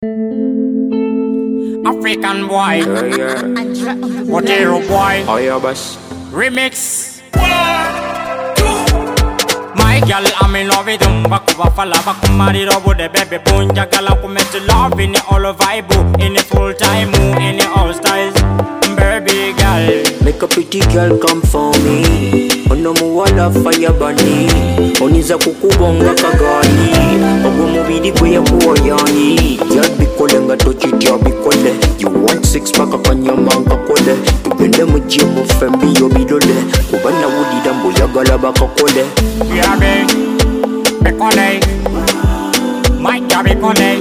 African boy, Yeah. Potato boy, Oh yeah, boss. remix. My girl, I'm in love with him. Bakuba fala bakumari robo de baby bunja gala kumeti love in the all vibe, in the full time, in the all styles. Baby girl, Make a pretty girl come for me. Onomuwala fire bunny. Oniza kukubonga kagani. Ogo mubidi kwe kuwa yani. Girl bikole nga tochi tia bikole. You want six pack akanyama nkakole. Tugende mu gym fembi yo bidole. Kubana wudi dambo yagala bakakole. yeah be, bekole. My girl bekole,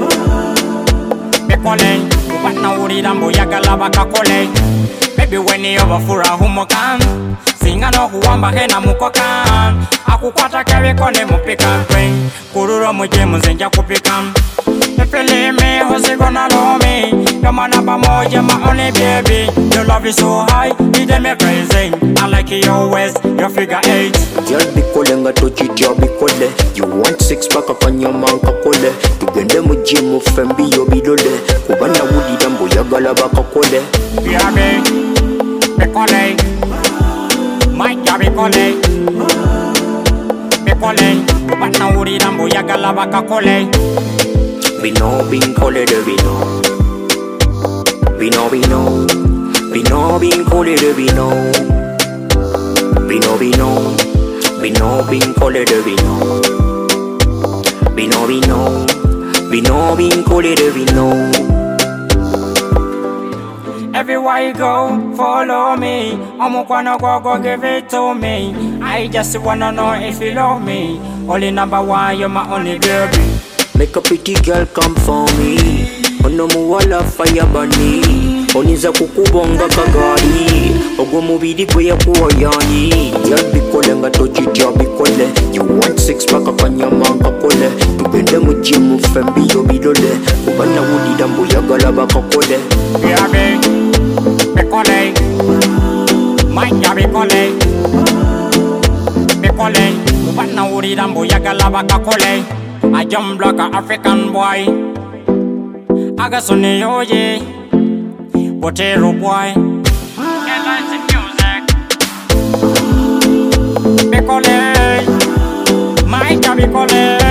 bekole. Kupatna uri dambo yagala bakakole. Baby when you over for a humokan. Singa no kuwamba hena mukokan. Akukwata kere kone mupikan kwen. Kururo muje muzenja kupikan. Feel me, who's gonna love me? Your man up a moja, my only baby. Your love is so high, it make me crazy. I like your waist, your figure 8. Girl bikole nga tochi tia bikole. You want six pack akanyama nkakole. Tugende mu gym fembi yo bidole. Kubana wudi dambo yagala bakakole. Yeah, me, bekole. My girl, bekole. Bekole. But now we dambo yagala bakakole. Vino, vincole de vino. Vino, vino. Vino, vincole de vino. Vino, vino. Vino, vincole de vino. Vino, vino. Vino, vincole de vino. Everywhere you go, follow me. I'm gonna go give it to me. I just wanna know if you love me. Only number one, you're my only baby. Make a pretty girl come for me. Onomuwala fire bunny. Oniza kukubonga kagani. Ogo mubidi kwe kuwa yani. Girl bikole nga tochi tia bikole. You want six pack akanyama nkakole. Tugende mu gym fembi yo bidole. Kubana wudi dambo yagala bakakole. Yeah, me, bekole. My girl, bekole. Bekole. But now we dambo yagala bakakole. I jump like a African boy. I got some yoje, potato boy. Get like music. Bekole, my girl, bekole.